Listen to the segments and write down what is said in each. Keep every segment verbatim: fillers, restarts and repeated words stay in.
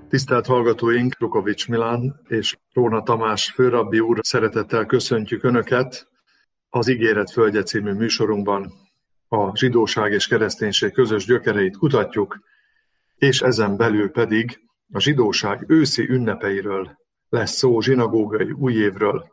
Tisztelt hallgatóink, Rukovics Milán és Róna Tamás főrabbi úr, szeretettel köszöntjük Önöket az Ígéret földje című műsorunkban. A zsidóság és kereszténység közös gyökereit kutatjuk, és ezen belül pedig a zsidóság őszi ünnepeiről lesz szó, zsinagógai újévről,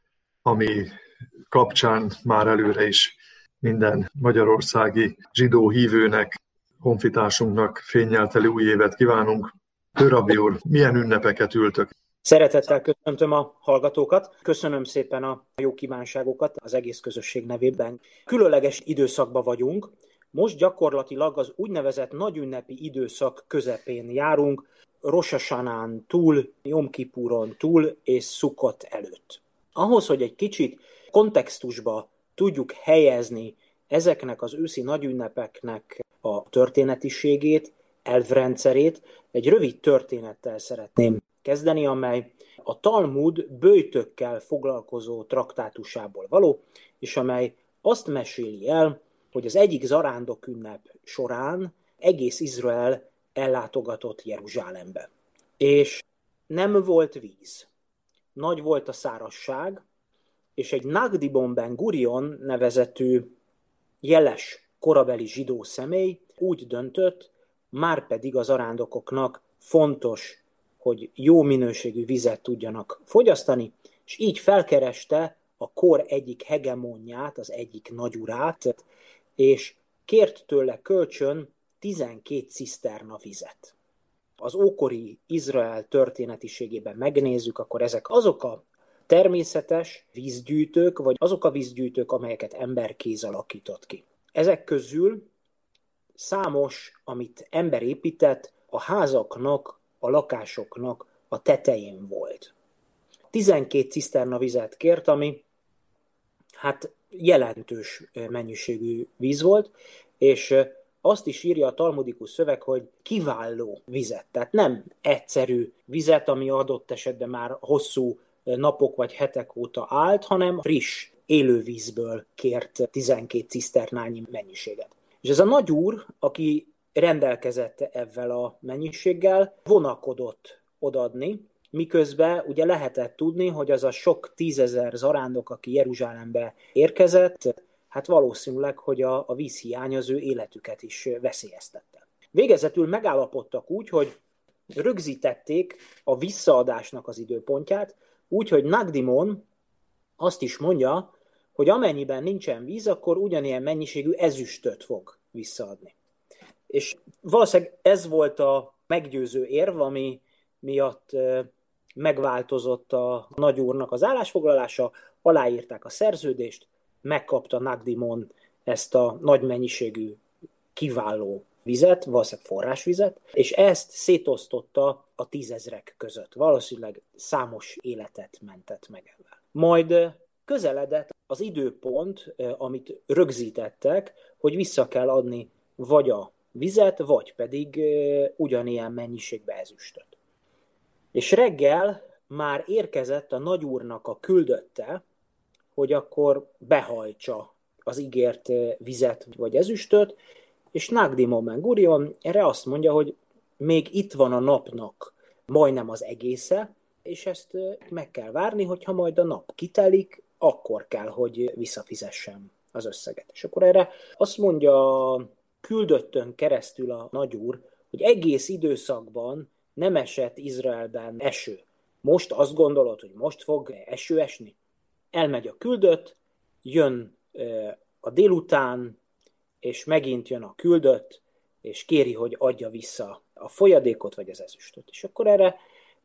ami kapcsán már előre is minden magyarországi zsidó hívőnek, honfitársunknak fénnyel teli új évet kívánunk. Főrabbi úr, milyen ünnepeket ültök? Szeretettel köszöntöm a hallgatókat. Köszönöm szépen a jó kívánságokat az egész közösség nevében. Különleges időszakban vagyunk. Most gyakorlatilag az úgynevezett nagyünnepi időszak közepén járunk, Rosh Hasanán túl, Jom Kipuron túl és Szukkot előtt. Ahhoz, hogy egy kicsit kontextusba tudjuk helyezni ezeknek az őszi nagyünnepeknek a történetiségét, elvrendszerét, egy rövid történettel szeretném kezdeni, amely a Talmud böjtökkel foglalkozó traktátusából való, és amely azt meséli el, hogy az egyik zarándok ünnep során egész Izrael ellátogatott Jeruzsálembe. És nem volt víz. Nagy volt a szárazság, és egy Nagdimon ben Gurion nevezetű jeles korabeli zsidó személy úgy döntött, márpedig az zarándokoknak fontos, hogy jó minőségű vizet tudjanak fogyasztani, és így felkereste a kor egyik hegemonját, az egyik nagyurát, és kért tőle kölcsön tizenkét ciszterna vizet. Az ókori Izrael történetiségében megnézzük, akkor ezek azok a természetes vízgyűjtők, vagy azok a vízgyűjtők, amelyeket emberkéz alakított ki. Ezek közül számos, amit ember épített, a házaknak, a lakásoknak a tetején volt. tizenkét ciszterna vizet kért, ami hát jelentős mennyiségű víz volt, és azt is írja a talmudikus szöveg, hogy kiváló vizet. Tehát nem egyszerű vizet, ami adott esetben már hosszú napok vagy hetek óta állt, hanem friss, élő vízből kért tizenkét ciszternányi mennyiséget. És ez a nagyúr, aki rendelkezett ezzel a mennyiséggel, vonakodott odaadni, miközben ugye lehetett tudni, hogy az a sok tízezer zarándok, aki Jeruzsálembe érkezett, hát valószínűleg, hogy a, a vízhiány az ő életüket is veszélyeztette. Végezetül megállapodtak úgy, hogy rögzítették a visszaadásnak az időpontját, úgy, hogy Nagdimon azt is mondja, hogy amennyiben nincsen víz, akkor ugyanilyen mennyiségű ezüstöt fog visszaadni. És valószínűleg ez volt a meggyőző érv, ami miatt megváltozott a nagyúrnak az állásfoglalása, aláírták a szerződést, megkapta Nagdimon ezt a nagy mennyiségű kiváló vizet, valószínűleg forrásvizet, és ezt szétosztotta a tízezrek között. Valószínűleg számos életet mentett meg ezzel. Majd közeledett az időpont, amit rögzítettek, hogy vissza kell adni vagy a vizet, vagy pedig ugyanilyen mennyiségbe ezüstöt. És reggel már érkezett a nagyúrnak a küldötte, hogy akkor behajtsa az ígért vizet vagy ezüstöt, és Nagdimon ben Gurion erre azt mondja, hogy még itt van a napnak majdnem az egésze, és ezt meg kell várni, hogyha majd a nap kitelik, akkor kell, hogy visszafizessem az összeget. És akkor erre azt mondja küldöttön keresztül a nagyúr, hogy egész időszakban nem esett Izraelben eső. Most azt gondolod, hogy most fog eső esni? Elmegy a küldött, jön a délután, és megint jön a küldött, és kéri, hogy adja vissza a folyadékot, vagy az ezüstöt. És akkor erre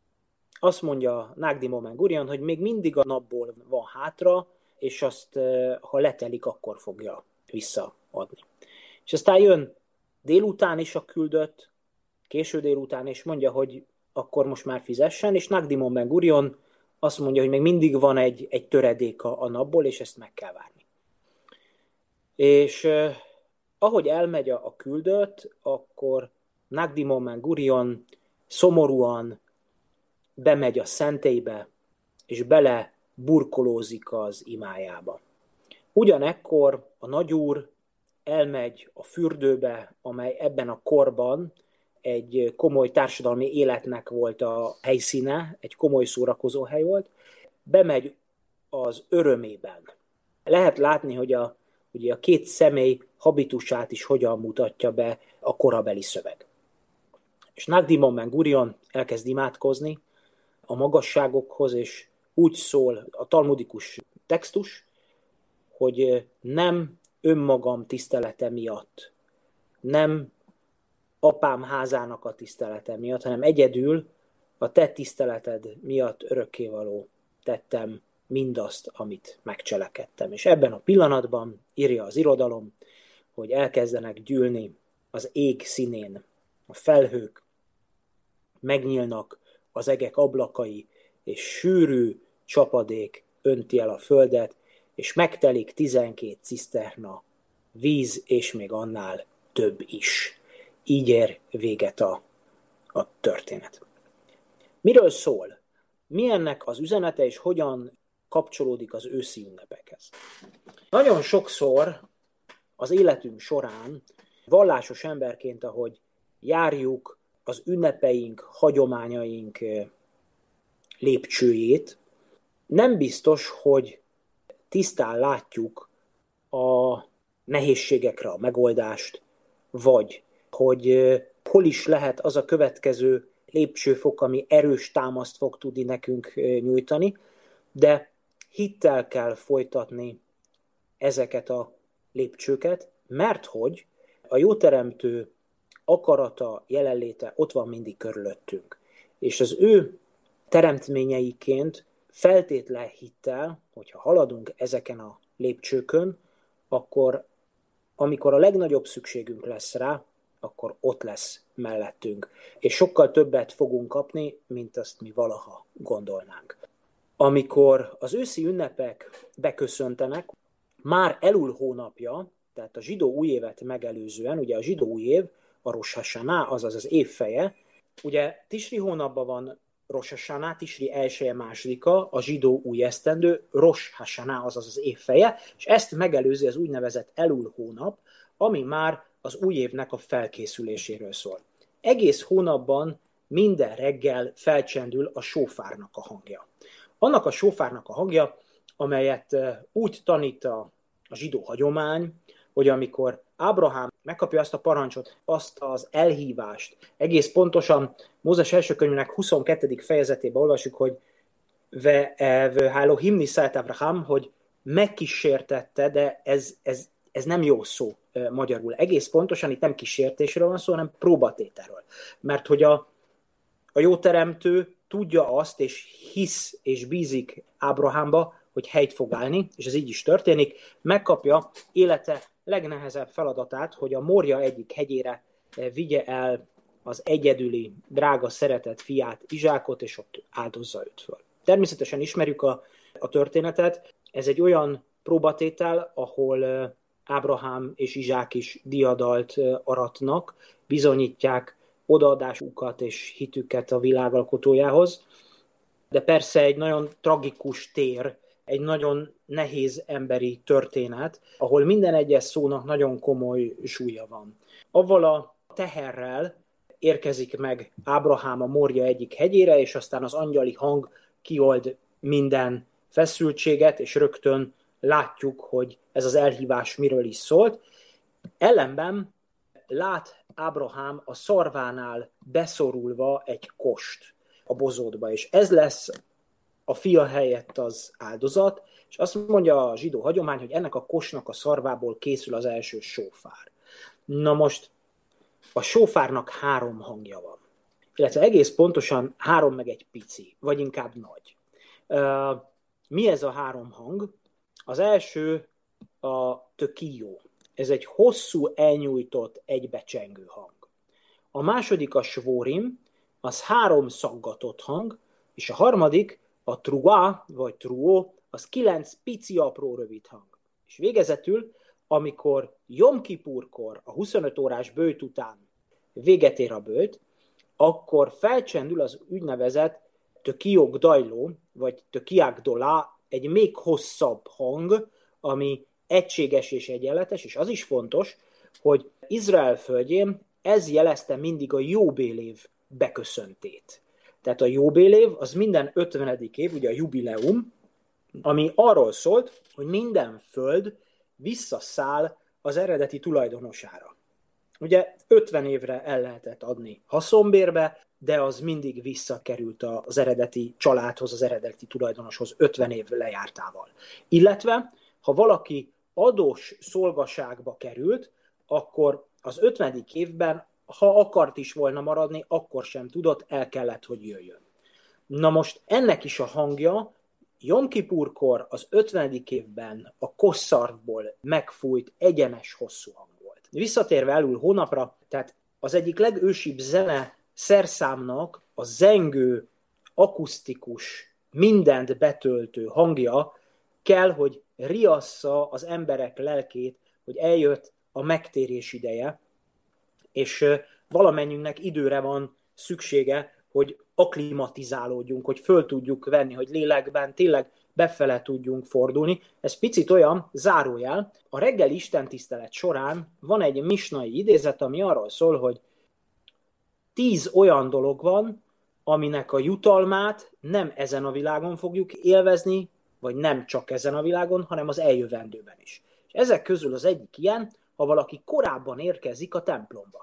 azt mondja Nagdimon ben Gurion, hogy még mindig a napból van hátra, és azt, ha letelik, akkor fogja visszaadni. És aztán jön délután is a küldött, késő délután, és mondja, hogy akkor most már fizessen, és Nagdimon ben Gurion azt mondja, hogy még mindig van egy, egy töredék a, a napból, és ezt meg kell várni. És eh, ahogy elmegy a, a küldött, akkor Nagdimon ben Gurion szomorúan bemegy a szentélybe, és bele burkolózik az imájába. Ugyanekkor a nagyúr elmegy a fürdőbe, amely ebben a korban egy komoly társadalmi életnek volt a helyszíne, egy komoly szórakozóhely volt, bemegy az örömében. Lehet látni, hogy a, ugye a két személy habitusát is hogyan mutatja be a korabeli szöveg. És Nagdimon Ben Gurion elkezd imádkozni a magasságokhoz, és úgy szól a talmudikus textus, hogy nem önmagam tisztelete miatt, nem apám házának a tisztelete miatt, hanem egyedül a te tiszteleted miatt örökkévaló tettem mindazt, amit megcselekedtem. És ebben a pillanatban írja az irodalom, hogy elkezdenek gyűlni az ég színén a felhők, megnyílnak az egek ablakai, és sűrű csapadék önti el a földet, és megtelik tizenkét ciszterna víz, és még annál több is. Így ér véget a, a történet. Miről szól? Mi ennek az üzenete, és hogyan kapcsolódik az őszi ünnepekhez? Nagyon sokszor az életünk során vallásos emberként, ahogy járjuk az ünnepeink, hagyományaink lépcsőjét, nem biztos, hogy tisztán látjuk a nehézségekre a megoldást, vagy hogy hol is lehet az a következő lépcsőfok, ami erős támaszt fog tudni nekünk nyújtani, de hittel kell folytatni ezeket a lépcsőket, mert hogy a jóteremtő akarata, jelenléte ott van mindig körülöttünk. És az ő teremtményeiként feltétlen hittel, hogyha haladunk ezeken a lépcsőkön, akkor amikor a legnagyobb szükségünk lesz rá, akkor ott lesz mellettünk. És sokkal többet fogunk kapni, mint azt mi valaha gondolnánk. Amikor az őszi ünnepek beköszöntenek, már Elul hónapja, tehát a zsidó újévet megelőzően, ugye a zsidó újév, a Rosh Hashanah, azaz az évfeje, ugye Tisri hónapban van Rosh Hashanah, Tisri elsője, másodika, a zsidó új esztendő, Rosh Hashanah, azaz az évfeje, és ezt megelőzi az úgynevezett Elul hónap, ami már az új évnek a felkészüléséről szól. Egész hónapban minden reggel felcsendül a sófárnak a hangja. Annak a sófárnak a hangja, amelyet úgy tanít a, a zsidó hagyomány, hogy amikor Ábrahám megkapja azt a parancsot, azt az elhívást, egész pontosan Mózes első könyvének huszonkettedik fejezetében olvasjuk, hogy ve Elohim niszelt Ábrahám, hogy megkísértette, de ez, ez, ez nem jó szó e, magyarul. Egész pontosan itt nem kísértésről van szó, hanem próbatételről. Mert hogy a, a jóteremtő tudja azt, és hisz, és bízik Ábrahámba, hogy helyt fog állni, és ez így is történik, megkapja élete legnehezebb feladatát, hogy a Morja egyik hegyére vigye el az egyedüli, drága, szeretett fiát, Izsákot, és ott áldozza őt föl. Természetesen ismerjük a, a történetet, ez egy olyan próbatétel, ahol Ábrahám és Izsák is diadalt aratnak, bizonyítják odaadásukat és hitüket a világalkotójához, de persze egy nagyon tragikus tér, egy nagyon nehéz emberi történet, ahol minden egyes szónak nagyon komoly súlya van. Avval a teherrel érkezik meg Ábrahám a Morja egyik hegyére, és aztán az angyali hang kiold minden feszültséget, és rögtön látjuk, hogy ez az elhívás miről is szólt. Ellenben lát Ábrahám a szarvánál beszorulva egy kost a bozótba, és ez lesz a fia helyett az áldozat, és azt mondja a zsidó hagyomány, hogy ennek a kosnak a szarvából készül az első sófár. Na most a sófárnak három hangja van, illetve egész pontosan három meg egy pici, vagy inkább nagy. Mi ez a három hang? Az első a tökijó. Ez egy hosszú, elnyújtott, egybecsengő hang. A második a svórim, az három szaggatott hang, és a harmadik a truá, vagy truó, az kilenc pici, apró, rövid hang. És végezetül, amikor Jom Kipurkor, a huszonöt órás böjt után véget ér a böjt, akkor felcsendül az úgynevezett tökiók dajló, vagy tökiák dolá, egy még hosszabb hang, ami egységes és egyenletes, és az is fontos, hogy Izrael földjén ez jelezte mindig a jóbélév beköszöntét. Tehát a jóbélév az minden ötvenedik év, ugye a jubileum, ami arról szólt, hogy minden föld visszaszáll az eredeti tulajdonosára. Ugye ötven évre el lehetett adni haszonbérbe, de az mindig visszakerült az eredeti családhoz, az eredeti tulajdonoshoz ötven év lejártával. Illetve, ha valaki adós szolgaságba került, akkor az ötvenedik évben, ha akart is volna maradni, akkor sem tudott, el kellett, hogy jöjjön. Na most ennek is a hangja Jom Kipurkor az ötvenedik évben a kosszarvból megfújt egyenes hosszú hang volt. Visszatérve Elul hónapra, tehát az egyik legősibb zene szerszámnak a zengő, akusztikus, mindent betöltő hangja kell, hogy riassza az emberek lelkét, hogy eljött a megtérés ideje, és valamennyünknek időre van szüksége, hogy akklimatizálódjunk, hogy föl tudjuk venni, hogy lélekben tényleg befele tudjunk fordulni. Ez picit olyan zárójel. A reggeli istentisztelet során van egy misnai idézet, ami arról szól, hogy tíz olyan dolog van, aminek a jutalmát nem ezen a világon fogjuk élvezni, vagy nem csak ezen a világon, hanem az eljövendőben is. És ezek közül az egyik ilyen, ha valaki korábban érkezik a templomba.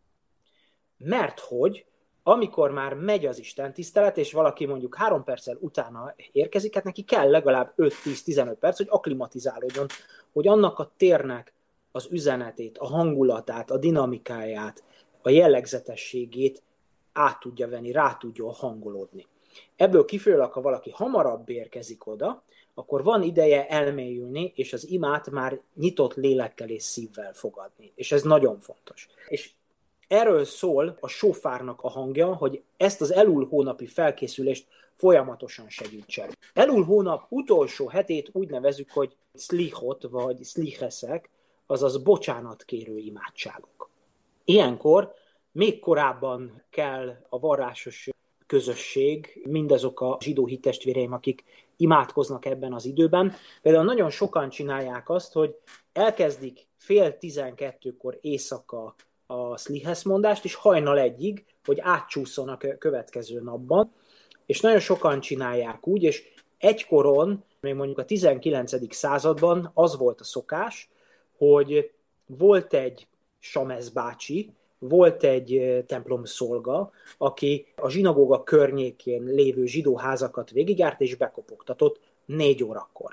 Mert hogy amikor már megy az istentisztelet, és valaki mondjuk három perccel utána érkezik, hát neki kell legalább öt-tíz-tizenöt perc, hogy akklimatizálódjon, hogy annak a térnek az üzenetét, a hangulatát, a dinamikáját, a jellegzetességét át tudja venni, rá tudjon hangolódni. Ebből kifolyólag, ha valaki hamarabb érkezik oda, akkor van ideje elmélyülni, és az imát már nyitott lélekkel és szívvel fogadni. És ez nagyon fontos. És erről szól a sófárnak a hangja, hogy ezt az Elul hónapi felkészülést folyamatosan segítse. Elul hónap utolsó hetét úgy nevezzük, hogy szlichot vagy szlicheszek, azaz bocsánatkérő imádságok. Ilyenkor még korábban kell a vallásos közösség, mindazok a zsidó hittestvéreim, akik imádkoznak ebben az időben. Például nagyon sokan csinálják azt, hogy elkezdik fél tizenkettőkor éjszaka a szlihez mondást, és hajnal egyig, hogy átcsúszson a következő napban. És nagyon sokan csinálják úgy, és egykoron, még mondjuk a tizenkilencedik században az volt a szokás, hogy volt egy Samez bácsi, volt egy templomszolga, aki a zsinagóga környékén lévő zsidó házakat végigjárt és bekopogtatott négy órakor.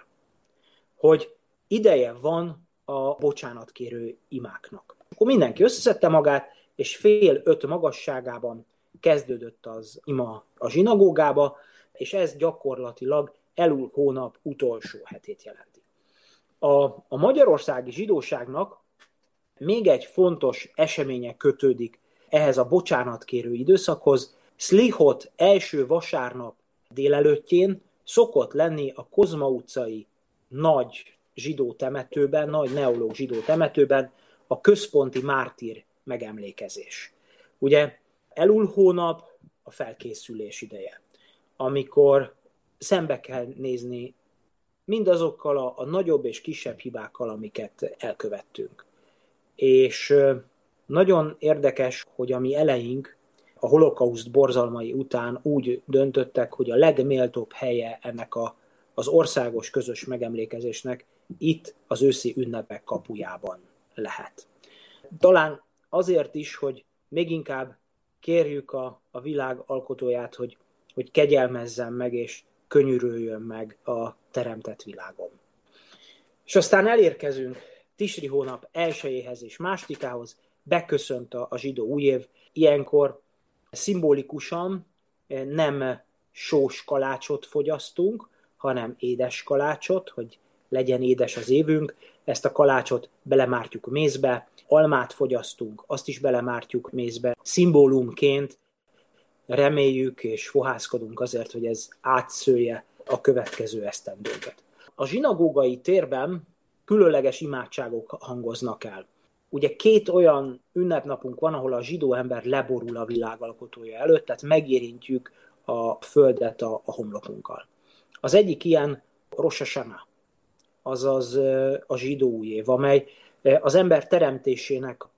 Hogy ideje van a bocsánatkérő imáknak. Akkor mindenki összeszedte magát, és fél öt magasságában kezdődött az ima a zsinagógába, és ez gyakorlatilag Elul hónap utolsó hetét jelenti. A, a magyarországi zsidóságnak még egy fontos eseménye kötődik ehhez a bocsánatkérő időszakhoz. Szlichot első vasárnap délelőttjén szokott lenni a Kozma utcai nagy zsidó temetőben, nagy neológ zsidó temetőben a központi mártír megemlékezés. Ugye Elul hónap a felkészülés ideje, amikor szembe kell nézni mindazokkal a, a nagyobb és kisebb hibákkal, amiket elkövettünk. És nagyon érdekes, hogy a mi eleink a holokauszt borzalmai után úgy döntöttek, hogy a legméltóbb helye ennek a, az országos közös megemlékezésnek itt az őszi ünnepek kapujában lehet. Talán azért is, hogy még inkább kérjük a, a világ alkotóját, hogy, hogy kegyelmezzen meg és könyörüljön meg a teremtett világon. És aztán elérkezünk Tisri hónap elsejéhez és másodikához, beköszönt a, a zsidó új év. Ilyenkor szimbolikusan nem sós kalácsot fogyasztunk, hanem édes kalácsot, hogy legyen édes az évünk. Ezt a kalácsot belemártjuk mézbe, almát fogyasztunk, azt is belemártjuk mézbe. Szimbólumként reméljük és fohászkodunk azért, hogy ez átszője a következő esztendőket. A zsinagógai térben különleges imádságok hangoznak el. Ugye két olyan ünnepnapunk van, ahol a zsidó ember leborul a világalkotója előtt, tehát megérintjük a földet a, a homlokunkkal. Az egyik ilyen Rosh Hashanah, azaz a zsidó új év, amely az ember teremtésének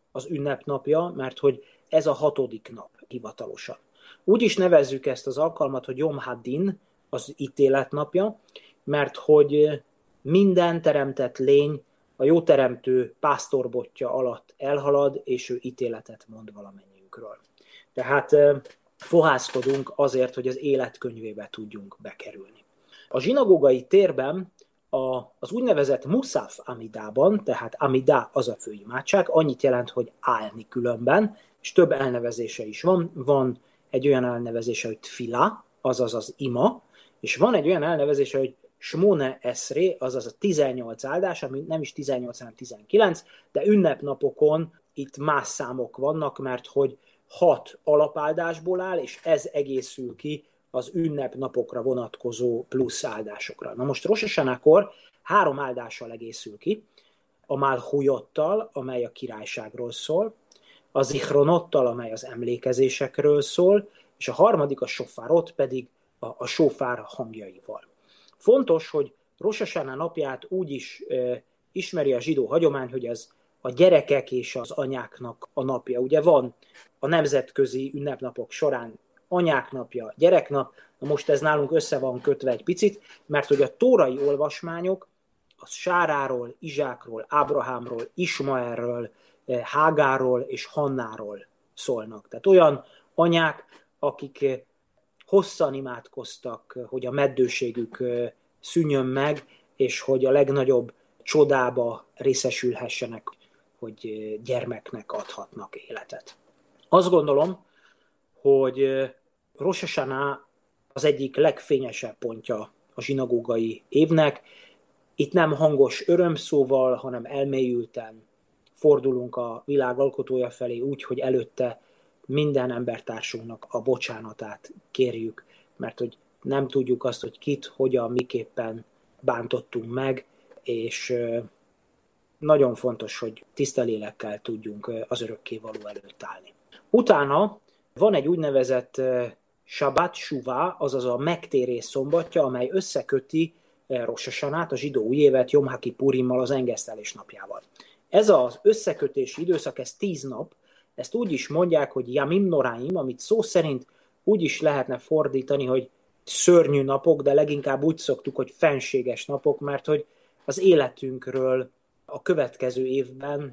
az ünnepnapja, mert hogy ez a hatodik nap hivatalosan. Úgy is nevezzük ezt az alkalmat, hogy Jom Hadin, az ítéletnapja, mert hogy minden teremtett lény a jóteremtő pásztorbotja alatt elhalad, és ő ítéletet mond valamennyiünkről. Tehát fohászkodunk azért, hogy az életkönyvébe tudjunk bekerülni. A zsinagógai térben a, az úgynevezett Musaf Amidában, tehát Amida az a főimádság, annyit jelent, hogy állni különben, és több elnevezése is van. Van egy olyan elnevezése, hogy Tfila, azaz az ima, és van egy olyan elnevezése, hogy Smone Esré, azaz a tizennyolc áldás, ami nem is tizennyolc, hanem tizenkilenc, de ünnepnapokon itt más számok vannak, mert hogy hat alapáldásból áll, és ez egészül ki az ünnepnapokra vonatkozó plusz áldásokra. Na most Rosh Hashanah-kor három áldással egészül ki, a Malchujottal, amely a királyságról szól, a Zichronottal, amely az emlékezésekről szól, és a harmadik, a Sofárot pedig a, a sofár hangjaival. Fontos, hogy Rosh Hashanah napját úgy is e, ismeri a zsidó hagyomány, hogy ez a gyerekek és az anyáknak a napja. Ugye van a nemzetközi ünnepnapok során anyák napja, gyereknap, na most ez nálunk össze van kötve egy picit, mert hogy a tórai olvasmányok az Sáráról, Izsákról, Ábrahámról, Ismaelről, Hágáról és Hannáról szólnak. Tehát olyan anyák, akik hosszan imádkoztak, hogy a meddőségük szűnjön meg, és hogy a legnagyobb csodába részesülhessenek, hogy gyermeknek adhatnak életet. Azt gondolom, hogy Rosh Hashanah az egyik legfényesebb pontja a zsinagógai évnek. Itt nem hangos örömszóval, hanem elmélyülten fordulunk a világ alkotója felé úgy, hogy előtte minden embertársunknak a bocsánatát kérjük, mert hogy nem tudjuk azt, hogy kit, hogyan, miképpen bántottunk meg, és nagyon fontos, hogy tiszta lélekkel tudjunk az örökkévaló előtt állni. Utána van egy úgynevezett Shabbat Shuvah, azaz a megtérés szombatja, amely összeköti Rosh Hashanát, a zsidó újévet Jom HaKippurimmal, az engesztelés napjával. Ez az összekötési időszak, ez tíz nap, ezt úgy is mondják, hogy Yamim Noraim, amit szó szerint úgy is lehetne fordítani, hogy szörnyű napok, de leginkább úgy szoktuk, hogy fenséges napok, mert hogy az életünkről a következő évben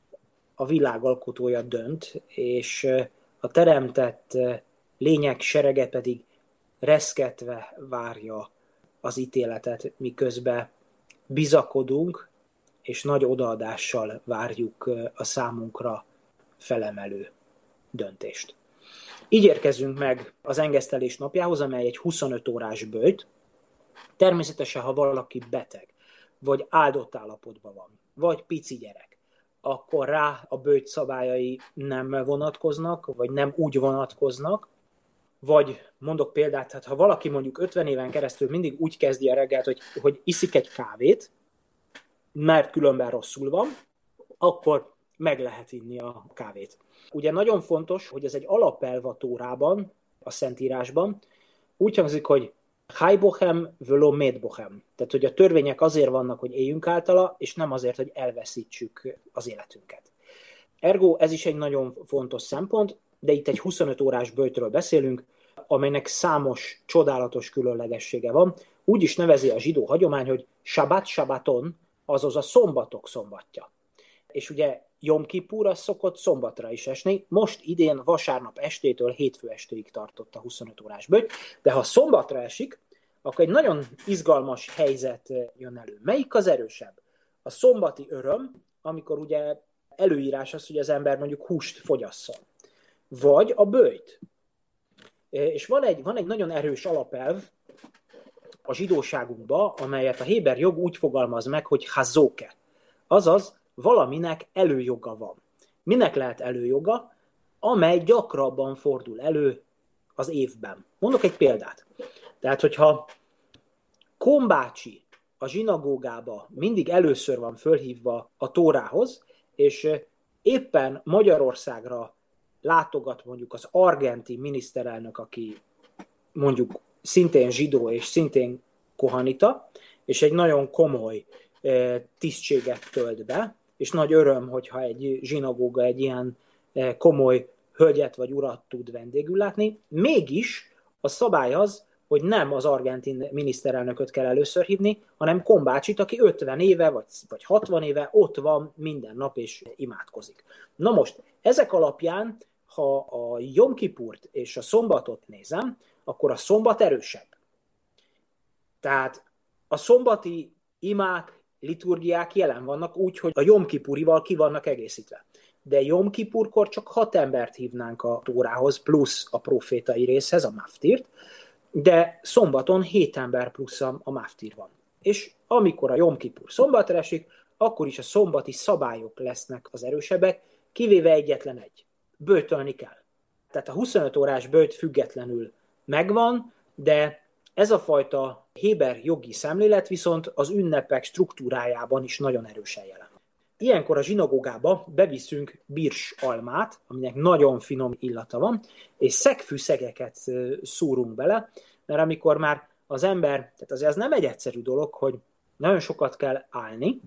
a világ alkotója dönt, és a teremtett lények serege pedig reszketve várja az ítéletet, miközben bizakodunk, és nagy odaadással várjuk a számunkra felemelő döntést. Így érkezünk meg az engesztelés napjához, amely egy huszonöt órás böjt. Természetesen, ha valaki beteg, vagy áldott állapotban van, vagy pici gyerek, akkor rá a böjt szabályai nem vonatkoznak, vagy nem úgy vonatkoznak, vagy mondok példát, hát ha valaki mondjuk ötven éven keresztül mindig úgy kezdi a reggelt, hogy, hogy iszik egy kávét, mert különben rosszul van, akkor meg lehet inni a kávét. Ugye nagyon fontos, hogy ez egy alapelv a Tórában, a Szentírásban, úgy hangzik, hogy Chai bochem velo med bochem. Tehát, hogy a törvények azért vannak, hogy éljünk általa, és nem azért, hogy elveszítsük az életünket. Ergo ez is egy nagyon fontos szempont, de itt egy huszonöt órás böjtről beszélünk, amelynek számos csodálatos különlegessége van. Úgy is nevezi a zsidó hagyomány, hogy Shabbat Shabbaton, azaz a szombatok szombatja. És ugye Jom Kippur az szokott szombatra is esni, most idén vasárnap estétől hétfő estéig tartott a huszonöt órás böjt, de ha szombatra esik, akkor egy nagyon izgalmas helyzet jön elő. Melyik az erősebb? A szombati öröm, amikor ugye előírás az, hogy az ember mondjuk húst fogyasszon. Vagy a böjt. És van egy, van egy nagyon erős alapelv a zsidóságunkban, amelyet a héber jog úgy fogalmaz meg, hogy hazóke. Azaz, valaminek előjoga van. Minek lehet előjoga? Amely gyakrabban fordul elő az évben. Mondok egy példát. Tehát, hogyha Kombácsi a zsinagógába mindig először van fölhívva a Tórához, és éppen Magyarországra látogat mondjuk az argentin miniszterelnök, aki mondjuk szintén zsidó és szintén kohanita, és egy nagyon komoly tisztséget tölt be, és nagy öröm, hogyha egy zsinagóga egy ilyen komoly hölgyet vagy urat tud vendégül látni. Mégis a szabály az, hogy nem az argentin miniszterelnököt kell először hívni, hanem Kombácsit, aki ötven éve vagy, vagy hatvan éve ott van minden nap és imádkozik. Na most, ezek alapján, ha a Jom Kipurt és a szombatot nézem, akkor a szombat erősebb. Tehát a szombati imák, liturgiák jelen vannak úgy, hogy a Jom Kipurival ki vannak egészítve. De Jom Kipurkor csak hat embert hívnánk a tórához, plusz a profétai részhez, a maftírt, de szombaton hét ember plusz a maftír van. És amikor a Jom Kipur szombatra esik, akkor is a szombati szabályok lesznek az erősebbek, kivéve egyetlen egy. Böjtölni kell. Tehát a huszonöt órás böjt függetlenül megvan, de ez a fajta héber jogi szemlélet viszont az ünnepek struktúrájában is nagyon erősen jelen. Ilyenkor a zsinagógába beviszünk birs almát, aminek nagyon finom illata van, és szegfűszegeket szúrunk bele, mert amikor már az ember, tehát azért ez nem egy egyszerű dolog, hogy nagyon sokat kell állni,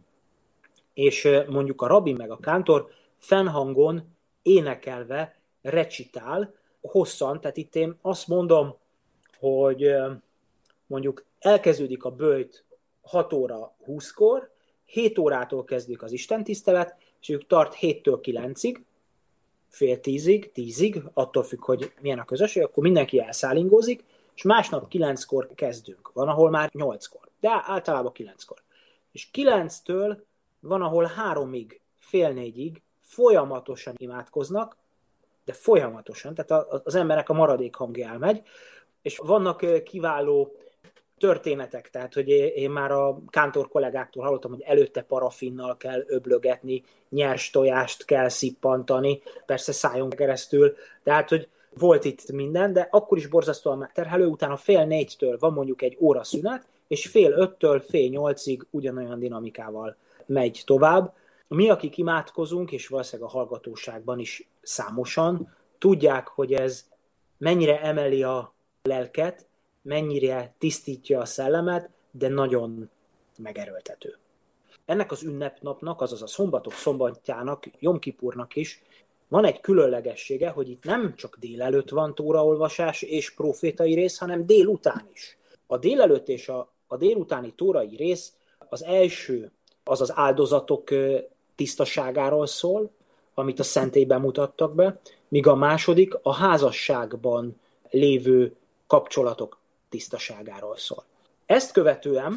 és mondjuk a rabbi meg a kántor fennhangon énekelve recitál hosszan, tehát itt én azt mondom, hogy mondjuk elkezdődik a böjt hat óra húszkor, hét órától kezdődik az istentisztelet, és ők tart héttől kilencig, fél tízig, tízig, attól függ, hogy milyen a közösség, akkor mindenki elszállingózik, és másnap kilenckor kezdünk. Van, ahol már nyolckor, de általában kilenckor. És kilenctől van, ahol háromig, fél négyig folyamatosan imádkoznak, de folyamatosan, tehát az emberek a maradék hangja elmegy, és vannak kiváló történetek, tehát hogy én már a kántor kollégáktól hallottam, hogy előtte parafinnal kell öblögetni, nyers tojást kell szippantani, persze szájon keresztül, tehát hogy volt itt minden, de akkor is borzasztóan megterhelő, utána fél négytől van mondjuk egy óra szünet, és fél öttől fél nyolcig ugyanolyan dinamikával megy tovább. Mi, akik imádkozunk, és valószínűleg a hallgatóságban is számosan, tudják, hogy ez mennyire emeli a lelket, mennyire tisztítja a szellemet, de nagyon megerőltető. Ennek az ünnepnapnak, azaz a szombatok szombatjának, Jom Kipurnak is van egy különlegessége, hogy itt nem csak délelőtt van tóraolvasás és profétai rész, hanem délután is. A délelőtt és a, a délutáni tórai rész az első, az az áldozatok tisztaságáról szól, amit a szentélyben mutattak be, míg a második a házasságban lévő kapcsolatok tisztaságáról szól. Ezt követően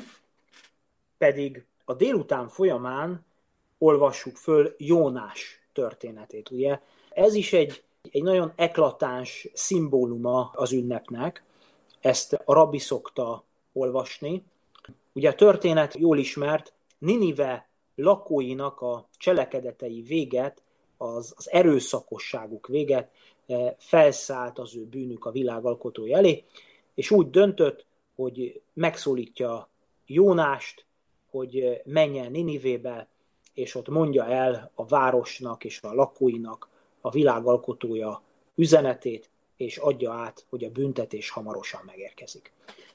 pedig a délután folyamán olvassuk föl Jónás történetét. Ugye? Ez is egy, egy nagyon eklatáns szimbóluma az ünnepnek, ezt a rabbi szokta olvasni. Ugye a történet jól ismert, Ninive lakóinak a cselekedetei véget, az, az erőszakosságuk véget, felszállt az ő bűnük a világalkotója elé, és úgy döntött, hogy megszólítja Jónást, hogy menjen Ninivébe, és ott mondja el a városnak és a lakóinak a világalkotója üzenetét, és adja át, hogy a büntetés hamarosan megérkezik.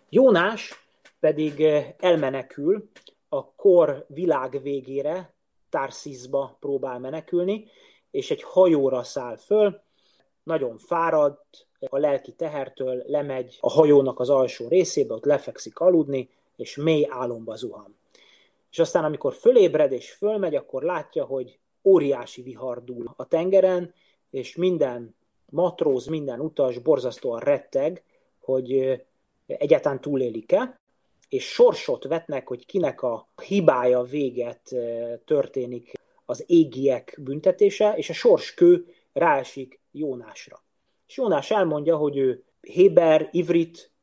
Jónás pedig elmenekül, a kor világ végére, Tarszíszba próbál menekülni, és egy hajóra száll föl, nagyon fáradt, a lelki tehertől lemegy a hajónak az alsó részébe, ott lefekszik aludni, és mély álomba zuhan. És aztán, amikor fölébred és fölmegy, akkor látja, hogy óriási vihar dúl a tengeren, és minden matróz, minden utas borzasztóan retteg, hogy egyáltalán túlélik-e, és sorsot vetnek, hogy kinek a hibája véget történik az égiek büntetése, és a sorskő ráesik Jónásra. És Jónás elmondja, hogy ő héber, ivrit,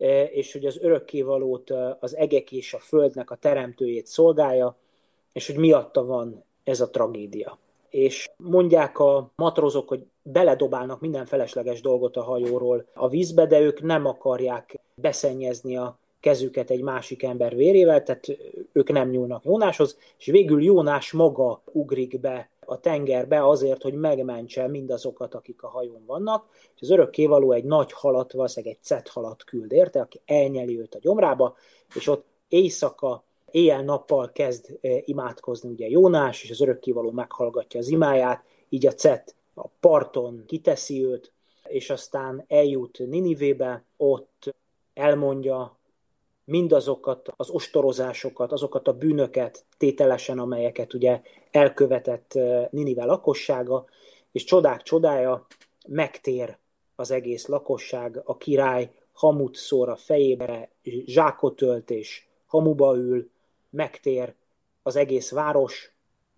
és hogy az örökkévalót, az egek és a földnek a teremtőjét szolgálja, és hogy miatta van ez a tragédia. És mondják a matrózok, hogy beledobálnak minden felesleges dolgot a hajóról a vízbe, de ők nem akarják beszennyezni a kezüket egy másik ember vérével, tehát ők nem nyúlnak Jónáshoz, és végül Jónás maga ugrik be a tengerbe azért, hogy megmentse mindazokat, akik a hajón vannak, és az örökkévaló egy nagy halat, valószínűleg egy cethalat küld érte, aki elnyeli őt a gyomrába, és ott éjszaka éjjel-nappal kezd imádkozni ugye Jónás, és az örökkévaló meghallgatja az imáját, így a cet a parton kiteszi őt, és aztán eljut Ninivébe, ott elmondja mindazokat az ostorozásokat, azokat a bűnöket tételesen, amelyeket ugye elkövetett Ninive lakossága, és csodák csodája, megtér az egész lakosság, a király hamut szór a fejébe, zsákot ölt és hamuba ül, megtér az egész város,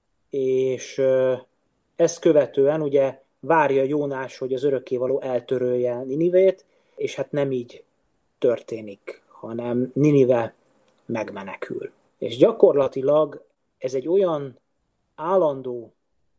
és ezt követően ugye várja Jónás, hogy az örökkévaló eltörölje Ninivét, és hát nem így történik, hanem Ninive megmenekül. És gyakorlatilag ez egy olyan állandó,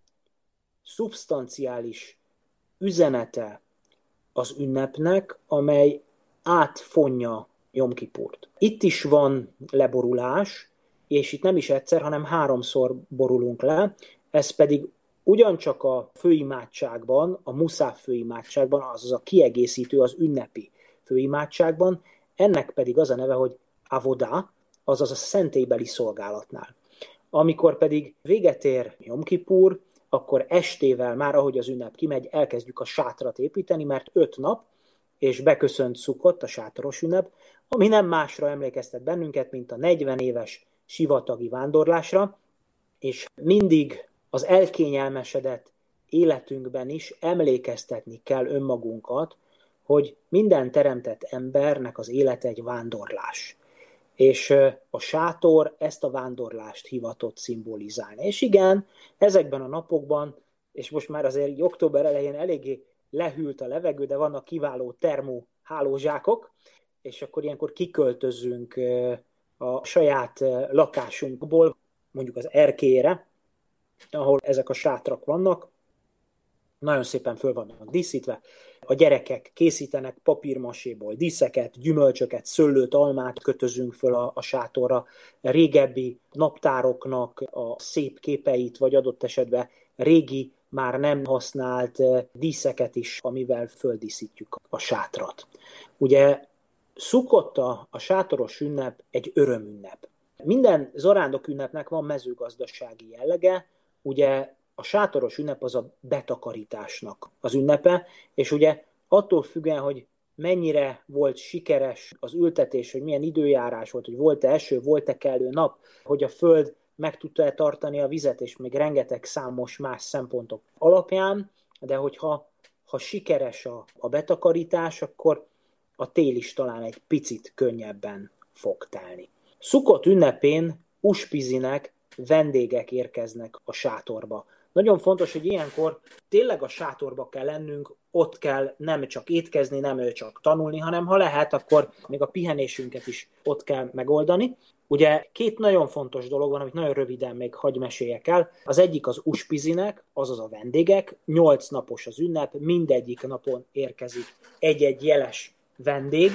szubstanciális üzenete az ünnepnek, amely átfonja Jom Kipurt. Itt is van leborulás, és itt nem is egyszer, hanem háromszor borulunk le, ez pedig ugyancsak a főimádságban, a muszáf főimádságban, azaz a kiegészítő, az ünnepi főimádságban, ennek pedig az a neve, hogy avoda, azaz a szentélybeli szolgálatnál. Amikor pedig véget ér Jom Kipur, akkor estével már, ahogy az ünnep kimegy, elkezdjük a sátrat építeni, mert öt nap, és beköszönt Szukot, a sátoros ünnep, ami nem másra emlékeztet bennünket, mint a negyven éves sivatagi vándorlásra, és mindig az elkényelmesedett életünkben is emlékeztetni kell önmagunkat, hogy minden teremtett embernek az élete egy vándorlás. És a sátor ezt a vándorlást hivatott szimbolizálni. És igen, ezekben a napokban, és most már azért október elején eléggé lehűlt a levegő, de vannak kiváló termó hálózsákok, és akkor ilyenkor kiköltözünk a saját lakásunkból, mondjuk az erkélyre, ahol ezek a sátrak vannak, nagyon szépen föl vannak díszítve. A gyerekek készítenek papírmaséból díszeket, gyümölcsöket, szőlőt, almát kötözünk föl a, a sátorra, régebbi naptároknak a szép képeit, vagy adott esetben régi, már nem használt díszeket is, amivel földíszítjük a sátrat. Ugye Szukotta, a sátoros ünnep egy örömünnep. Minden zarándok ünnepnek van mezőgazdasági jellege, ugye a sátoros ünnep az a betakarításnak az ünnepe, és ugye attól függően, hogy mennyire volt sikeres az ültetés, hogy milyen időjárás volt, hogy volt-e eső, volt-e kellő nap, hogy a föld meg tudta-e tartani a vizet, és még rengeteg számos más szempontok alapján, de hogyha ha sikeres a, a betakarítás, akkor a tél is talán egy picit könnyebben fog telni. Szukot ünnepén Uspizinek vendégek érkeznek a sátorba. Nagyon fontos, hogy ilyenkor tényleg a sátorba kell lennünk, ott kell nem csak étkezni, nem csak tanulni, hanem ha lehet, akkor még a pihenésünket is ott kell megoldani. Ugye két nagyon fontos dolog van, amit nagyon röviden még hagy meséljek el. Az egyik az Uspizinek, azaz a vendégek, nyolc napos az ünnep, mindegyik napon érkezik egy-egy jeles vendég,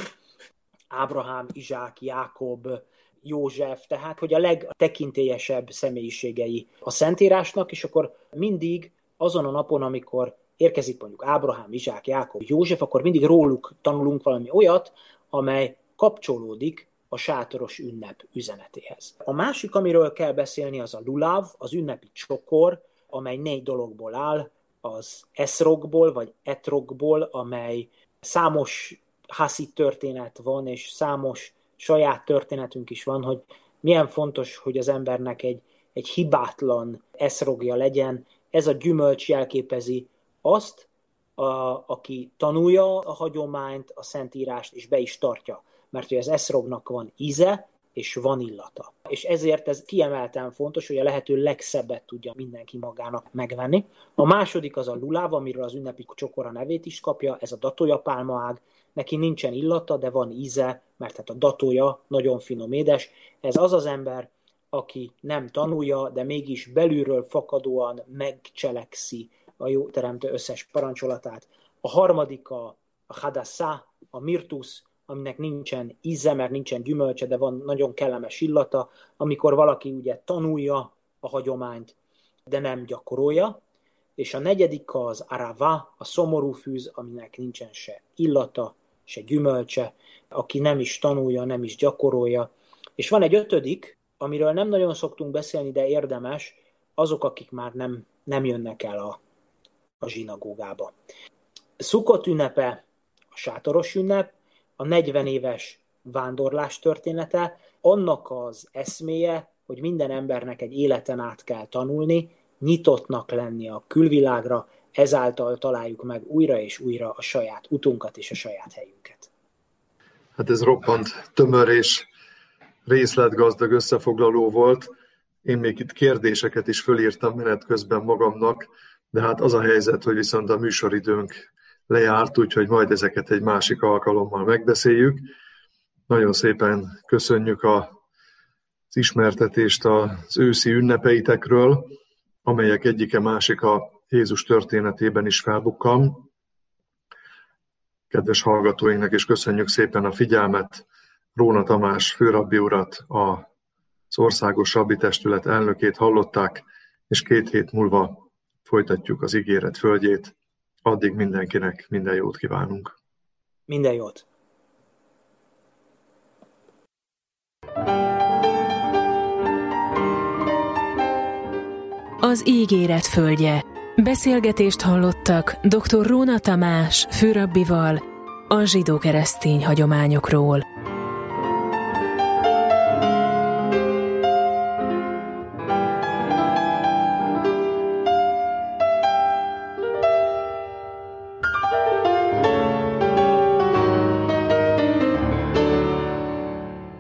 Ábrahám, Izsák, Jákob, József, tehát hogy a legtekintélyesebb személyiségei a Szentírásnak, és akkor mindig azon a napon, amikor érkezik mondjuk Ábrahám, Izsák, Jákob, József, akkor mindig róluk tanulunk valami olyat, amely kapcsolódik a sátoros ünnep üzenetéhez. A másik, amiről kell beszélni, az a luláv, az ünnepi csokor, amely négy dologból áll, az eszrogból, vagy etrogból, amely számos haszid történet van, és számos saját történetünk is van, hogy milyen fontos, hogy az embernek egy, egy hibátlan eszrogja legyen. Ez a gyümölcs jelképezi azt, a, aki tanulja a hagyományt, a Szentírást, és be is tartja. Mert hogy az eszrognak van íze, és van illata. És ezért ez kiemelten fontos, hogy a lehető legszebbet tudja mindenki magának megvenni. A második az a luláv, amiről az ünnepi csokor a nevét is kapja, ez a datójapálmaág. Neki nincsen illata, de van íze, mert hát a datója nagyon finom édes. Ez az az ember, aki nem tanulja, de mégis belülről fakadóan megcselekszi a jó teremtő összes parancsolatát. A harmadik a, a hadassá, a mirtusz, aminek nincsen íze, mert nincsen gyümölcse, de van nagyon kellemes illata, amikor valaki ugye tanulja a hagyományt, de nem gyakorolja. És a negyedik az arava, a szomorú fűz, aminek nincsen se illata, se gyümölcse, aki nem is tanulja, nem is gyakorolja. És van egy ötödik, amiről nem nagyon szoktunk beszélni, de érdemes, azok, akik már nem, nem jönnek el a, a zsinagógába. Szukkot ünnepe, a sátoros ünnep, a negyven éves vándorlás története, annak az eszméje, hogy minden embernek egy életen át kell tanulni, nyitottnak lenni a külvilágra, ezáltal találjuk meg újra és újra a saját utunkat és a saját helyünket. Hát ez roppant tömör és részletgazdag összefoglaló volt. Én még itt kérdéseket is fölírtam menet közben magamnak, de hát az a helyzet, hogy viszont a műsoridőnk lejárt, úgyhogy majd ezeket egy másik alkalommal megbeszéljük. Nagyon szépen köszönjük az ismertetést az őszi ünnepeitekről, amelyek egyike másik a Jézus történetében is felbukkan. Kedves hallgatóinknak is köszönjük szépen a figyelmet. Róna Tamás főrabbi urat, az Országos Rabbi Testület elnökét hallották, és két hét múlva folytatjuk az ígéret földjét. Addig mindenkinek minden jót kívánunk. Minden jót! Az ígéret földje. Beszélgetést hallottak dr. Róna Tamás főrabbival a zsidó-keresztény hagyományokról.